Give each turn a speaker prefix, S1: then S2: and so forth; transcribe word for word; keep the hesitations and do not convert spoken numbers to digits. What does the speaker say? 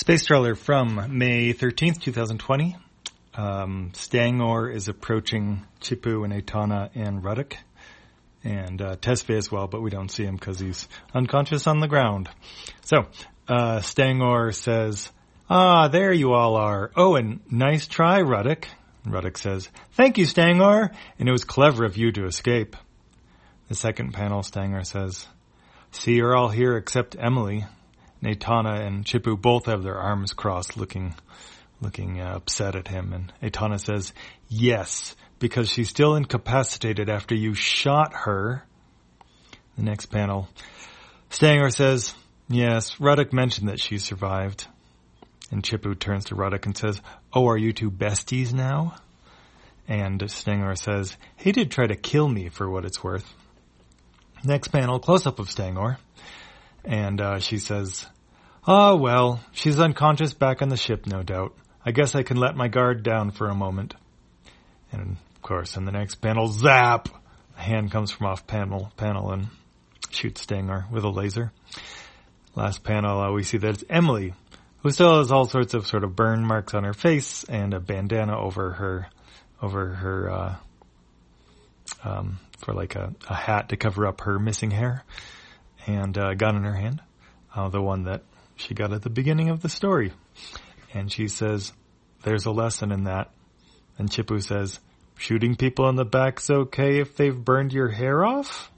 S1: Space trailer from May thirteenth, twenty twenty. Um, Stangor is approaching Chipu and Etana and Ruddock. And uh, Tesfaye as well, but we don't see him because he's unconscious on the ground. So, uh, Stangor says, "Ah, there you all are. Oh, and nice try, Ruddock." And Ruddock says, "Thank you, Stangor, and it was clever of you to escape." The second panel, Stangor says, "See, you're all here except Emily." And Etana and Chipu both have their arms crossed, looking looking uh, upset at him. And Etana says, "Yes, because she's still incapacitated after you shot her." The next panel, Stangor says, "Yes, Ruddock mentioned that she survived." And Chipu turns to Ruddock and says, "Oh, are you two besties now?" And Stangor says, "He did try to kill me for what it's worth." Next panel, close-up of Stangor. And uh, she says, "Oh, well, she's unconscious back on the ship, no doubt. I guess I can let my guard down for a moment." And, of course, in the next panel, zap! A hand comes from off panel, panel and shoots Stangor with a laser. Last panel, uh, we see that it's Emily, who still has all sorts of sort of burn marks on her face and a bandana over her, over her, uh, um, for like a, a hat to cover up her missing hair, and a gun in her hand, uh, the one that she got at the beginning of the story. And she says, "There's a lesson in that." And Chipu says, "Shooting people in the back's okay if they've burned your hair off?"